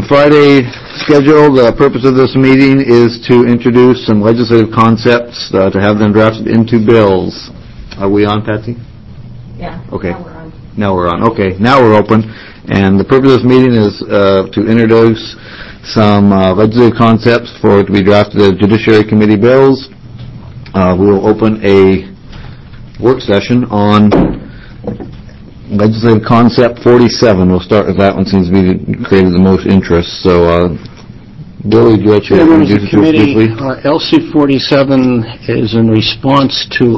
Friday schedule. The purpose of this meeting is to introduce some legislative concepts to have them drafted into bills. Are we on, Patsy? Yeah. Okay. Now we're on. Okay. Now we're open. And the purpose of this meeting is to introduce some legislative concepts to be drafted as Judiciary Committee bills. We will open a work session on Legislative Concept 47. We'll start with that one. Seems to be created the most interest. So, Billy, do you want to introduce it briefly? LC 47 is in response to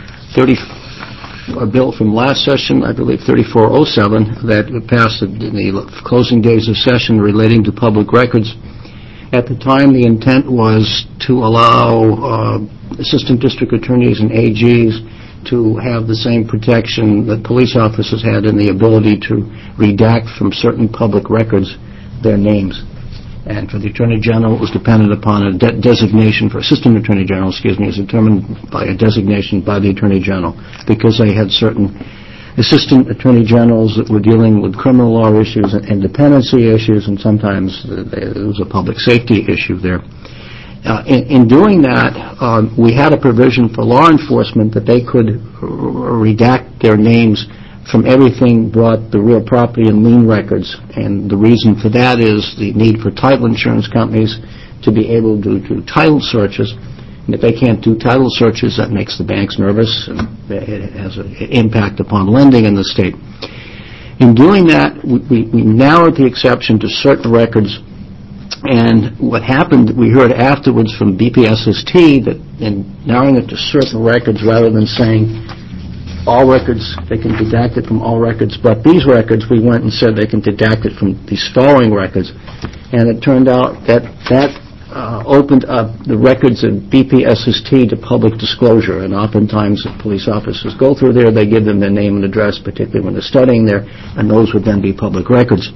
a bill from last session, I believe 3407, that passed in the closing days of session relating to public records. At the time, the intent was to allow assistant district attorneys and AGs to have the same protection that police officers had in the ability to redact from certain public records their names. And for the Attorney General, it was dependent upon a designation for Assistant Attorney General, is determined by a designation by the Attorney General, because they had certain Assistant Attorney Generals that were dealing with criminal law issues and dependency issues, and sometimes it was a public safety issue there. In doing that, we had a provision for law enforcement that they could redact their names from everything but the real property and lien records. And the reason for that is the need for title insurance companies to be able to do title searches. And if they can't do title searches, that makes the banks nervous, and it has an impact upon lending in the state. In doing that, we narrowed the exception to certain records. And what happened, we heard afterwards from BPSST that in narrowing it to certain records rather than saying all records, they can dedact it from all records, but these records, we went and said they can dedact it from these following records. And it turned out that opened up the records of BPSST to public disclosure. And oftentimes, if police officers go through there, they give them their name and address, particularly when they're studying there, and those would then be public records.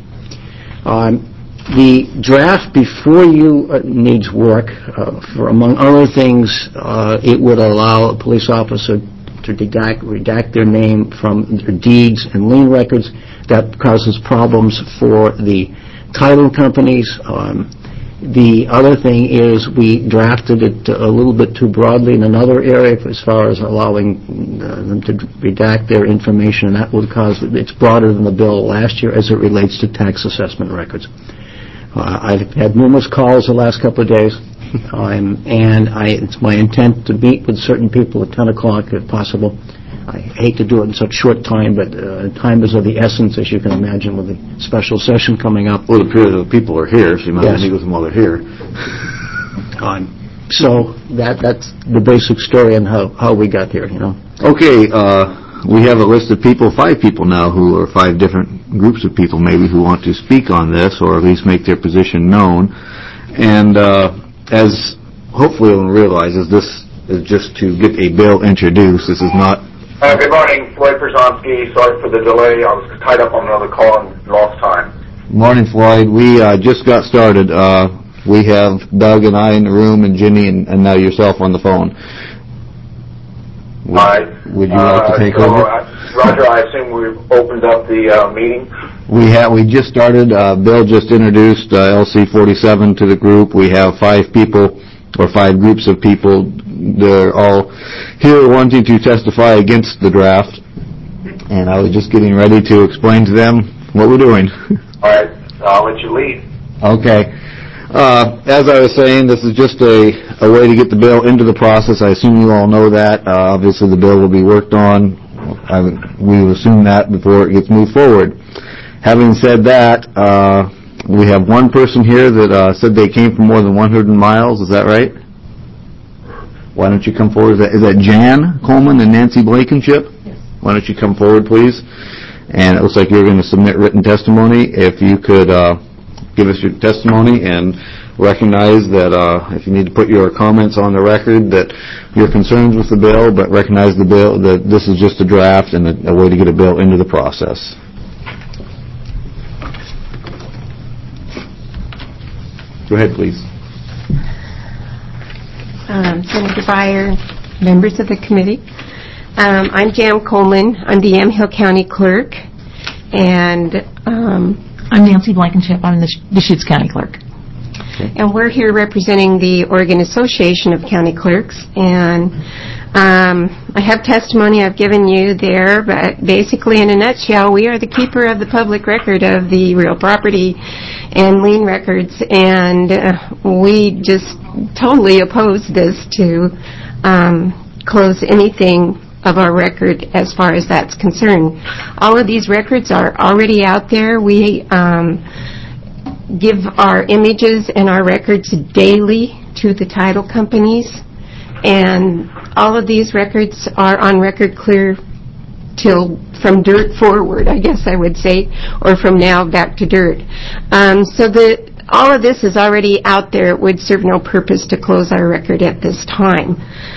The draft before you needs work. For among other things, it would allow a police officer to redact their name from their deeds and lien records. That causes problems for the title companies. The other thing is we drafted it a little bit too broadly in another area as far as allowing them to redact their information, and that would cause, it's broader than the bill last year as it relates to tax assessment records. I've had numerous calls the last couple of days, and it's my intent to meet with certain people at 10 o'clock if possible. I hate to do it in such short time, but time is of the essence, as you can imagine, with the special session coming up. Well, the people are here, so you might meet with them while they're here. So that's the basic story and how we got here, you know. Okay, we have a list of people, 5 people now, who are 5 different groups of people maybe who want to speak on this or at least make their position known. And as hopefully everyone realizes, this is just to get a bill introduced. This is not... Good morning, Floyd Przonski. Sorry for the delay. I was tied up on another call and lost time. Morning, Floyd. We just got started. We have Doug and I in the room and Ginny and now yourself on the phone. Would you like to take over? Roger, I assume we've opened up the meeting? We just started. Bill just introduced LC 47 to the group. We have 5 people, or 5 groups of people. They're all here wanting to testify against the draft. And I was just getting ready to explain to them what we're doing. All right. I'll let you lead. Okay. As I was saying, this is just a way to get the bill into the process. I assume you all know that. Obviously, the bill will be worked on. We will assume that before it gets moved forward. Having said that, we have one person here that said they came from more than 100 miles. Is that right? Why don't you come forward? Is that Jan Coleman and Nancy Blankenship? Yes. Why don't you come forward, please? And it looks like you're going to submit written testimony. If you could... give us your testimony and recognize that if you need to put your comments on the record that your concerns with the bill, but recognize the bill that this is just a draft and a way to get a bill into the process. Go ahead, please. Senator Breyer, members of the committee. I'm Jan Coleman. I'm the Yamhill County Clerk, and I'm Nancy Blankenship. I'm the Deschutes County Clerk. And we're here representing the Oregon Association of County Clerks. And I have testimony I've given you there, but basically in a nutshell, we are the keeper of the public record of the real property and lien records, and we just totally oppose this to close anything of our record as far as that's concerned. All of these records are already out there. We give our images and our records daily to the title companies, and all of these records are on record clear till from dirt forward, I guess I would say, or from now back to dirt. So all of this is already out there. It would serve no purpose to close our record at this time.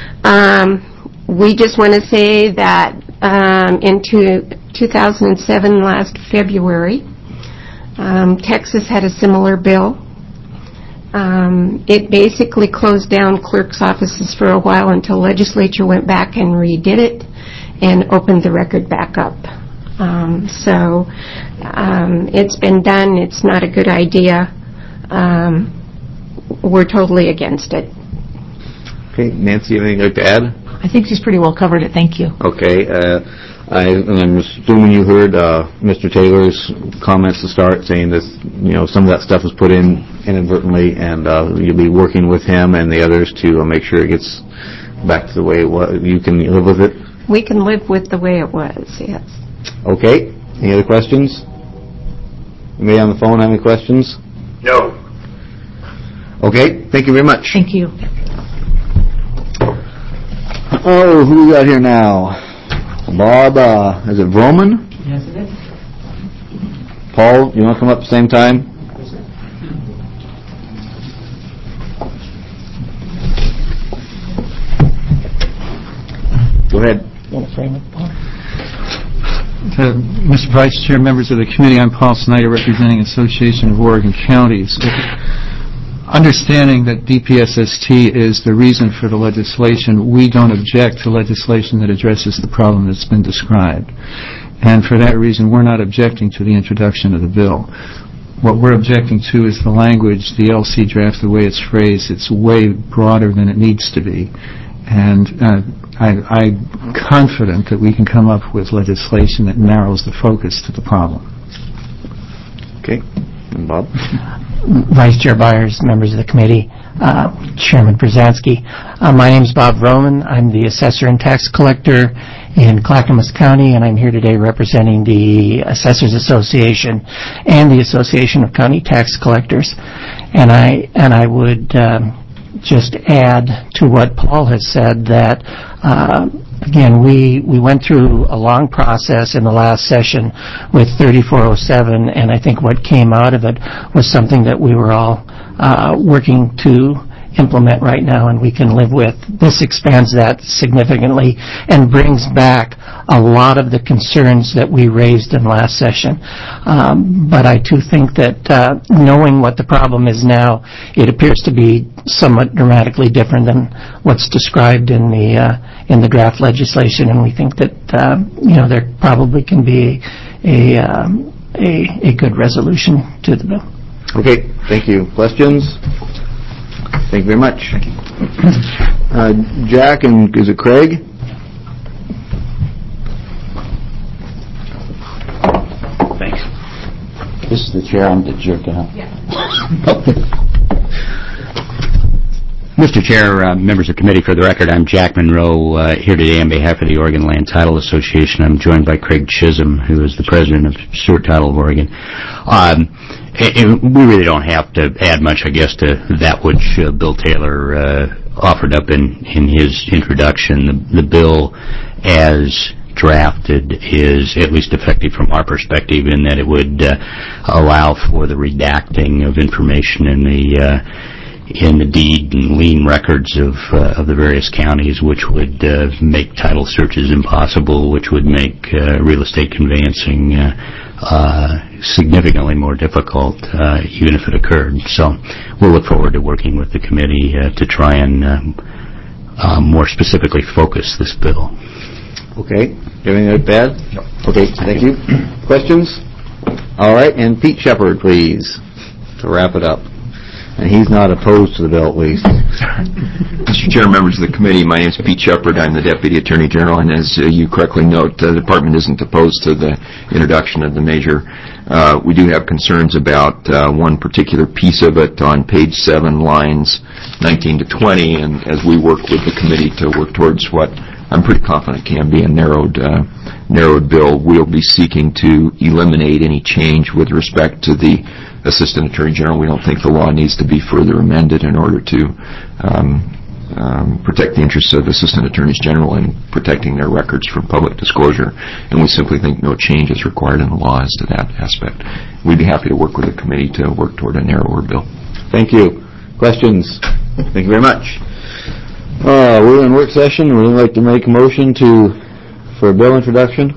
We just want to say that in 2007, last February, Texas had a similar bill. It basically closed down clerks' offices for a while until legislature went back and redid it and opened the record back up. So it's been done. It's not a good idea. We're totally against it. Okay, Nancy, anything you'd like to add? I think she's pretty well covered it. Thank you. Okay, I'm assuming you heard Mr. Taylor's comments to start, saying that some of that stuff was put in inadvertently, and you'll be working with him and the others to make sure it gets back to the way it was. You can live with it? We can live with the way it was, yes. Okay. Any other questions? Anybody on the phone have any questions? No. Okay. Thank you very much. Thank you. Oh, who we got here now? Bob, is it Vroman? Yes, it is. Paul, you want to come up at the same time? Go ahead. Mr. Vice Chair, members of the committee, I'm Paul Snyder, representing Association of Oregon Counties. Understanding that DPSST is the reason for the legislation, we don't object to legislation that addresses the problem that's been described. And for that reason, we're not objecting to the introduction of the bill. What we're objecting to is the language, the LC draft, the way it's phrased. It's way broader than it needs to be. And I'm confident that we can come up with legislation that narrows the focus to the problem. Okay. And Bob? Vice Chair Byers, members of the committee, Chairman Brzezinski. My name is Bob Vroman. I'm the assessor and tax collector in Clackamas County, and I'm here today representing the Assessors Association and the Association of County Tax Collectors. And I would just add to what Paul has said that again, we went through a long process in the last session with 3407, and I think what came out of it was something that we were all working to implement right now, and we can live with. This expands that significantly and brings back a lot of the concerns that we raised in last session. But I too think that knowing what the problem is now, it appears to be somewhat dramatically different than what's described in the draft legislation, and we think that there probably can be a good resolution to the bill. Okay, thank you. Questions? Thank you very much. Jack, and is it Craig? Thanks. This is the chair. I'm the jerk out. Yeah. Mr. Chair, members of the committee, for the record, I'm Jack Monroe, here today on behalf of the Oregon Land Title Association. I'm joined by Craig Chisholm, who is the president of Stewart Title of Oregon. We really don't have to add much, I guess, to that which Bill Taylor offered up in his introduction. The bill, as drafted, is at least effective from our perspective in that it would allow for the redacting of information in the deed and lien records of the various counties, which would make title searches impossible, which would make real estate conveyancing significantly more difficult, even if it occurred. So we'll look forward to working with the committee to try and more specifically focus this bill. Okay. Anything like that? No. Okay, thank you. Questions? All right, and Pete Shepard, please, to wrap it up. And he's not opposed to the bill, at least. Mr. Chair, members of the committee, my name is Pete Shepard. I'm the Deputy Attorney General, and as you correctly note, the Department isn't opposed to the introduction of the measure. We do have concerns about one particular piece of it on page 7, lines 19 to 20, and as we work with the committee to work towards what I'm pretty confident can be a narrowed bill, we'll be seeking to eliminate any change with respect to the Assistant Attorney General. We don't think the law needs to be further amended in order to protect the interests of Assistant Attorneys General and protecting their records from public disclosure. And we simply think no change is required in the law as to that aspect. We'd be happy to work with the committee to work toward a narrower bill. Thank you. Questions? Thank you very much. We're in work session. We'd like to make a motion for a bill introduction.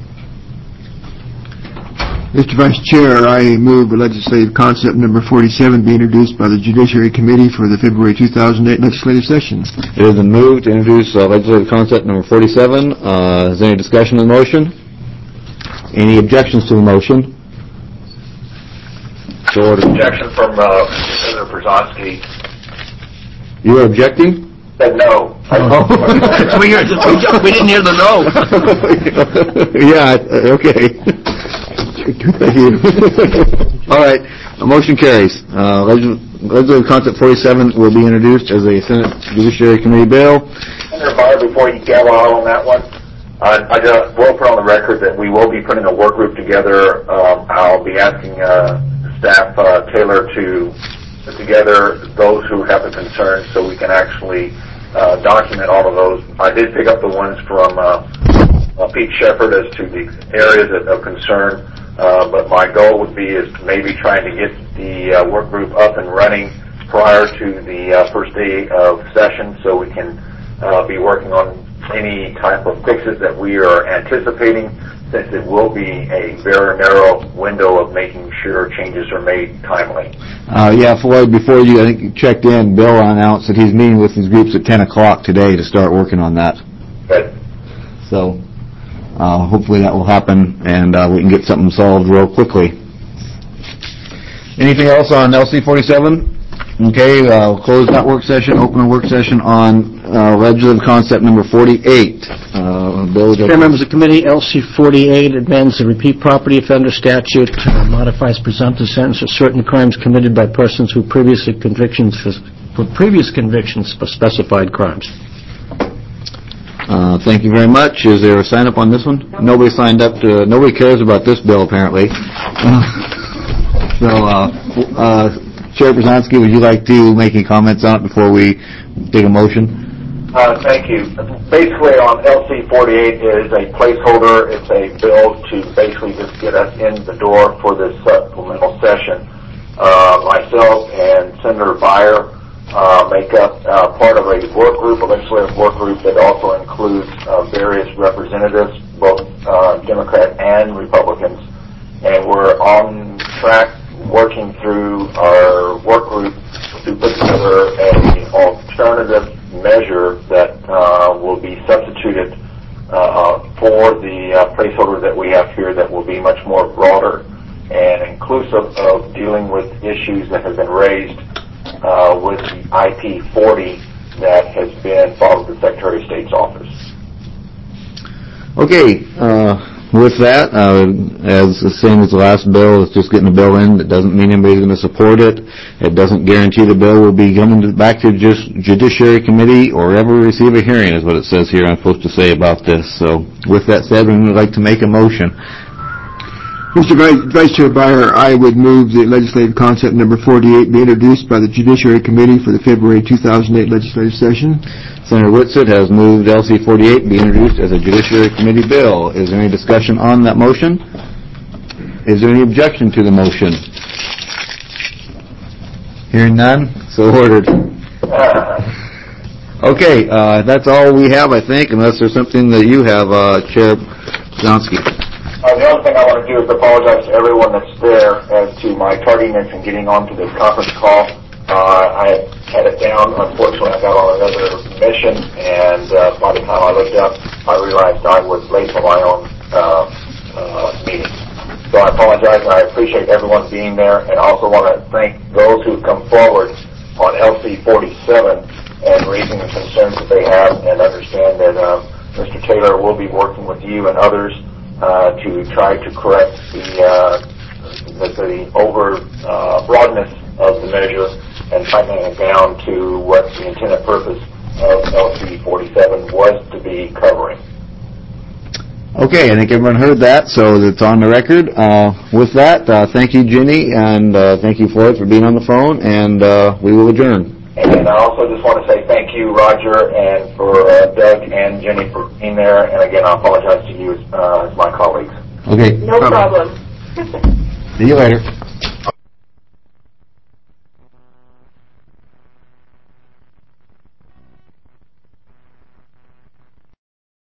Mr. Vice Chair, I move legislative concept number 47 be introduced by the Judiciary Committee for the February 2008 legislative session. It has been moved to introduce legislative concept number 47. Is there any discussion on the motion? Any objections to the motion? So ordered. Objection from Senator Brzezinski. You are objecting? Said no. It's weird. We didn't hear the no. Yeah, okay. All right, the motion carries. Legislative Concept 47 will be introduced as a Senate Judiciary Committee bill. Senator Byer, before you gavel out on that one, I just will put on the record that we will be putting a work group together. I'll be asking Staff Taylor to put together those who have the concerns so we can actually document all of those. I did pick up the ones from Pete Shepard as to the areas of concern. But my goal would be is maybe trying to get the work group up and running prior to the first day of session so we can be working on any type of fixes that we are anticipating, since it will be a very narrow window of making sure changes are made timely. Yeah, Floyd, before I think you checked in, Bill announced that he's meeting with these groups at 10 o'clock today to start working on that. Good. So hopefully that will happen, and we can get something solved real quickly. Anything else on LC 47? Okay, close that work session, open a work session on legislative concept number 48. Chair, members of the committee, LC 48 amends the repeat property offender statute, modifies presumptive sentence for certain crimes committed by persons who previous convictions for specified crimes. Thank you very much. Is there a sign up on this one? Nobody signed up nobody cares about this bill, apparently. Chair Brzezinski, would you like to make any comments on it before we take a motion? Thank you. Basically, on LC 48 is a placeholder. It's a bill to basically just get us in the door for this supplemental session. Myself and Senator Byer make up part of a work group, a legislative work group that also includes various representatives, both Democrat and Republicans. And we're on track working through our work group to put together an alternative measure that will be substituted for the placeholder that we have here, that will be much more broader and inclusive of dealing with issues that have been raised with the IP40 that has been filed with the Secretary of State's office. Okay, with that, as the same as the last bill, it's just getting the bill in. It doesn't mean anybody's going to support it. It doesn't guarantee the bill will be coming back to Judiciary Committee or ever receive a hearing, is what it says here I'm supposed to say about this. So with that said, we would like to make a motion. Mr. Vice Chair Byer, I would move that legislative concept number 48 be introduced by the Judiciary Committee for the February 2008 legislative session. Senator Whitsitt has moved LC 48 be introduced as a Judiciary Committee bill. Is there any discussion on that motion? Is there any objection to the motion? Hearing none, so ordered. Okay, that's all we have, I think, unless there's something that you have, Chair Brzezinski. The other thing I want to do is apologize to everyone that's there as to my tardiness in getting onto this conference call. I had it down. Unfortunately, I got on another mission, and by the time I looked up, I realized I was late for my own meeting. So I apologize, and I appreciate everyone being there, and I also want to thank those who've come forward on LC 47 and raising the concerns that they have, and understand that Mr. Taylor will be working with you and others to try to correct the over broadness of the measure and tightening it down to what the intended purpose of LC 47 was to be covering. Okay, I think everyone heard that, so it's on the record. With that, thank you, Jenny, and thank you, Floyd, for being on the phone, and we will adjourn. And I also just want to say thank you, Roger, and for Doug and Jenny for being there. And again, I apologize to you as my colleagues. Okay. No problem. See you later.